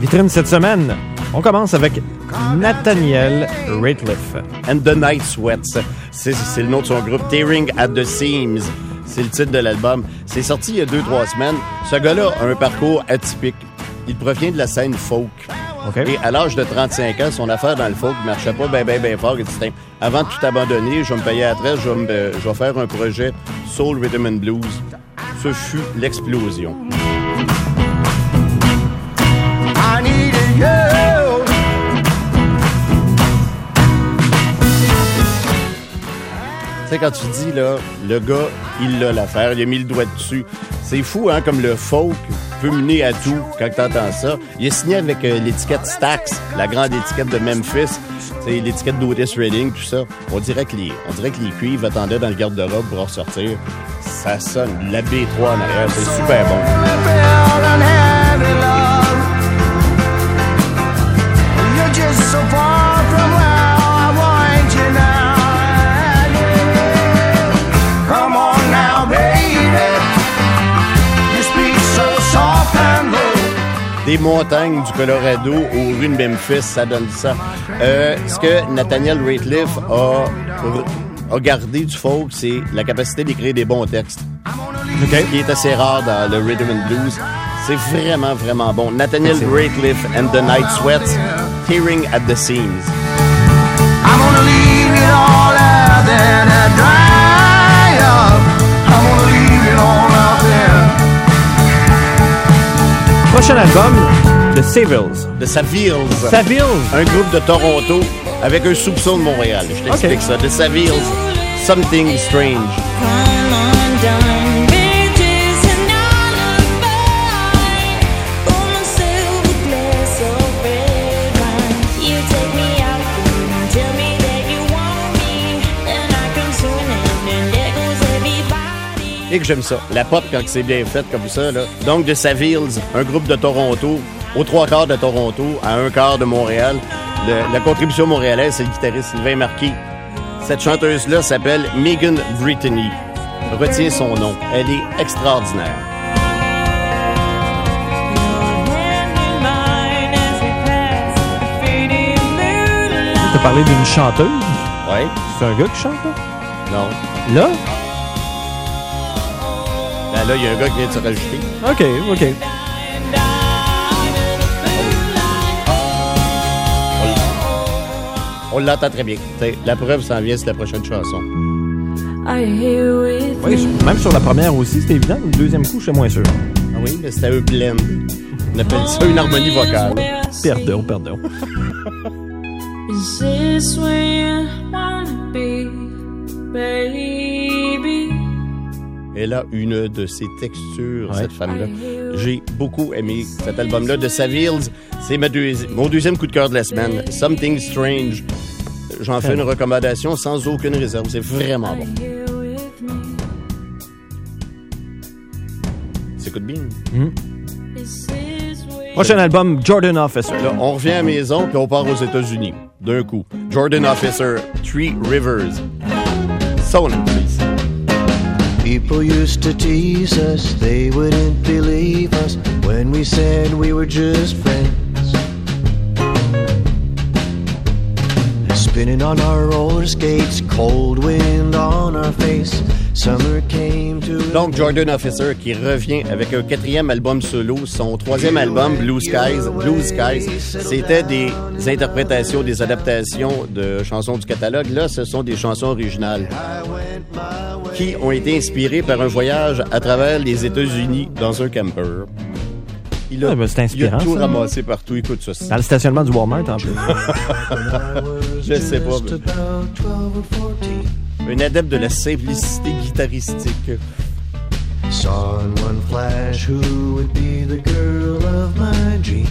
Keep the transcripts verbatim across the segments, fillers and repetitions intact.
Vitrine cette semaine, on commence avec Nathaniel Rateliff. And the Night Sweats. C'est, c'est le nom de son groupe. Tearing at the Seams. C'est le titre de l'album. C'est sorti il y a deux, trois semaines. Ce gars-là a un parcours atypique. Il provient de la scène folk. Okay. Et à l'âge de trente-cinq ans, son affaire dans le folk ne marchait pas bien, bien, bien fort. Il dit, avant de tout abandonner, je vais me payer à la traite, je vais, me, je vais faire un projet Soul Rhythm and Blues. Ce fut l'explosion. I needed you. Tu sais, quand tu dis, là, le gars, il a l'affaire, il a mis le doigt dessus. C'est fou, hein, comme le folk peut mener à tout quand t'entends ça. Il est signé avec euh, l'étiquette Stax, la grande étiquette de Memphis. C'est l'étiquette d'Otis Redding, tout ça. On dirait que les, on dirait que les cuivres attendaient dans le garde-robe pour ressortir. Ça sonne, la B trois en arrière, c'est super bon. So far from where I want you now. Come on now, baby. You speak so soft and low. Des montagnes du Colorado aux rues de Memphis, ça donne ça. Euh, ce que Nathaniel Rateliff a, a gardé du folk, c'est la capacité d'écrire des bons textes. Okay. Qui est assez rare dans le rhythm and blues. C'est vraiment, vraiment bon. Nathaniel Rateliff and the Night Sweats, Tearing at the Seams. I'm gonna leave it all out there to dry up. I'm gonna leave it all out there. Prochain album, The Savills. The Savills. Savills. Un groupe de Toronto avec un soupçon de Montréal. Je t'explique okay. ça. The Savills, Something Strange. Come on down. Et que j'aime ça. La pop, quand c'est bien fait comme ça, là. Donc, The Savills, un groupe de Toronto, aux trois quarts de Toronto, à un quart de Montréal. Le, la contribution montréalaise, c'est le guitariste Sylvain Marquis. Cette chanteuse-là s'appelle Megan Brittany. Retiens son nom. Elle est extraordinaire. Tu as parlé d'une chanteuse? Oui. C'est un gars qui chante, là? Non. Là? Ben là, il y a un gars qui vient de se rajouter. OK, OK. On l'entend très bien. T'sais, la preuve s'en vient, c'est la prochaine chanson. Oui, même sur la première aussi, c'était évident. Le deuxième coup, je suis moins sûr. Ah oui, mais c'était un blend. On appelle ça une harmonie vocale. Pardon, pardon. Is this where you wanna be, baby? Elle a une de ses textures, ouais. cette femme-là. J'ai beaucoup aimé cet album-là de Savills. C'est ma deuxi- mon deuxième coup de cœur de la semaine. Something Strange. J'en fais une recommandation sans aucune réserve. C'est vraiment bon. S'écoute bien. Mm. Prochain album, Jordan Officer. Là, on revient à la maison puis on part aux États-Unis. D'un coup. Jordan Officer, Three Rivers. Sonne, please. People used to tease us, they wouldn't believe us when we said we were just friends. Spinning on our roller skates, cold wind on our face, summer came to... Donc Jordan Officer qui revient avec un quatrième album solo, son troisième album, Blue Skies. Blue Skies, c'était des interprétations, des adaptations de chansons du catalogue. Là, ce sont des chansons originales qui ont été inspirées par un voyage à travers les États-Unis dans un camper. Il a, ouais, ben c'est inspirant, il a tout ça. ramassé partout. Écoute ça. Dans le stationnement du Walmart, en plus. Je sais pas. Mais... Un adepte de la simplicité guitaristique. Saw in one flash who would be the girl of my dreams.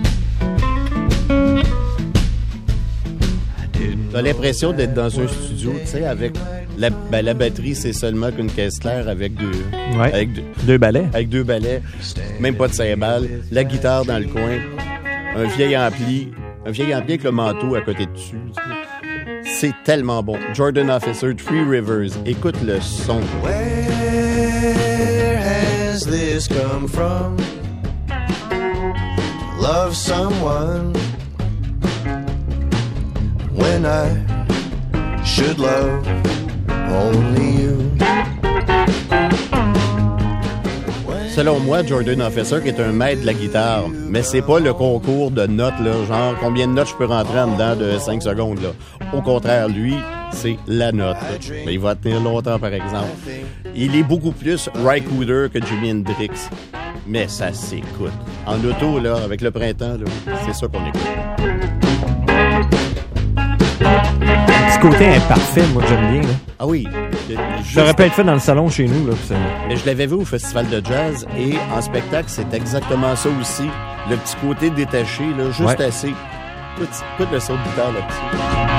T'as l'impression d'être dans un studio, tu sais, avec la, ben, la batterie, c'est seulement qu'une caisse claire avec deux, ouais. avec deux, deux balais, avec deux balais, même pas de cymbales, la guitare dans le coin, un vieil ampli, un vieil ampli avec le manteau à côté dessus. C'est tellement bon. Jordan Officer, Three Rivers, écoute le son. Where has this come from? love someone when I should love only you. Selon moi, Jordan Officer est un maître de la guitare, mais c'est pas le concours de notes, là, genre combien de notes je peux rentrer en dedans de cinq secondes. Là. Au contraire, lui, c'est la note. Mais il va tenir longtemps, par exemple. Il est beaucoup plus Rycooder que Jimi Hendrix, mais ça s'écoute. En auto, là, avec le printemps, là, c'est ça qu'on écoute. Ce côté imparfait, moi, j'aime bien. Là. Ah oui. Je l'aurais peut-être fait dans le salon chez nous. Là, c'est... Mais je l'avais vu au Festival de Jazz et en spectacle, c'est exactement ça aussi. Le petit côté détaché, là, juste ouais. assez. Écoute, écoute le son de guitare là-dessus.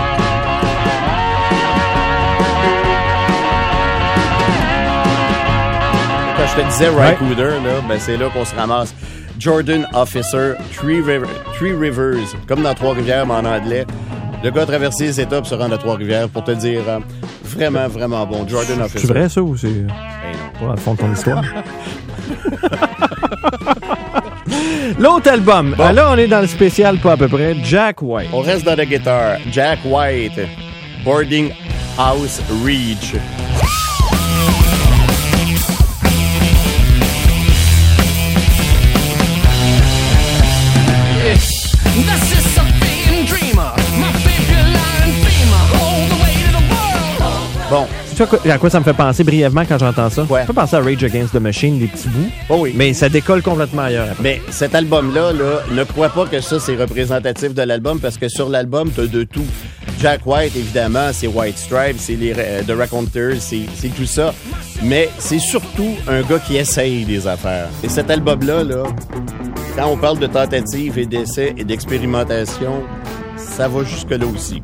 Quand je te disais Rycooder, ouais. là, ben c'est là qu'on se ramasse. Jordan Officer, Three, River, Three Rivers, comme dans Trois-Rivières, mais en anglais. Le gars a traversé les étapes se rendre à Trois-Rivières pour te dire euh, vraiment, vraiment bon. Jordan Officer. C'est vrai ça ou c'est ben non. Pas à fond de ton histoire? L'autre album. Bon. Là, on est dans le spécial pas à peu près. Jack White. On reste dans la guitare. Jack White. Boarding House Reach. Bon. Tu sais à quoi ça me fait penser brièvement quand j'entends ça? Ouais. Ça me fait penser à Rage Against the Machine, des petits bouts. Oh oui. Mais ça décolle complètement ailleurs. Mais cet album-là, là, ne crois pas que ça, c'est représentatif de l'album parce que sur l'album, t'as de tout. Jack White, évidemment, c'est White Stripes, c'est les euh, The Raconteurs, c'est, c'est tout ça. Mais c'est surtout un gars qui essaye des affaires. Et cet album-là, là, quand on parle de tentatives et d'essais et d'expérimentation, ça va jusque-là aussi.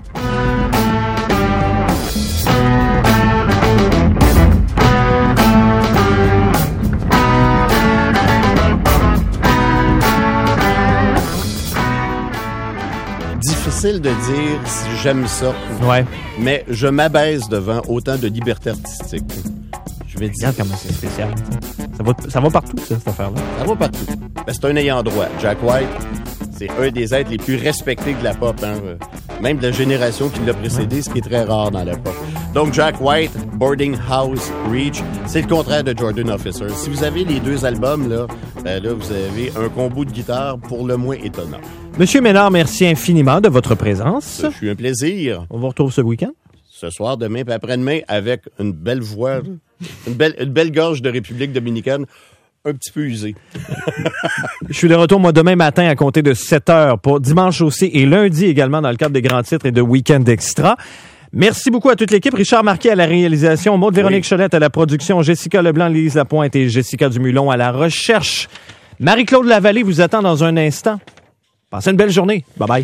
Difficile de dire si j'aime ça. Ouais. Mais je m'abaisse devant autant de liberté artistique. Je vais dire. Regarde comment c'est spécial. Ça va, ça va partout, ça, cette affaire-là. Ça va partout. Ben, c'est un ayant droit. Jack White, c'est un des êtres les plus respectés de la pop. Hein. Même de la génération qui l'a précédé, ouais. Ce qui est très rare dans la pop. Donc, Jack White, Boarding House Reach, c'est le contraire de Jordan Officer. Si vous avez les deux albums, là, ben là, vous avez un combo de guitare pour le moins étonnant. Monsieur Ménard, merci infiniment de votre présence. Ça fut un plaisir. On vous retrouve ce week-end? Ce soir, demain et après-demain, avec une belle voix, une belle, une belle gorge de République dominicaine, un petit peu usée. Je suis de retour, moi, demain matin à compter de sept heures pour dimanche aussi et lundi également dans le cadre des grands titres et de Week-end Extra. Merci beaucoup à toute l'équipe. Richard Marquet à la réalisation, Maude Véronique oui. Cholette à la production, Jessica Leblanc, Lise Lapointe et Jessica Dumulon à la recherche. Marie-Claude Lavallée vous attend dans un instant. Passez une belle journée. Bye bye.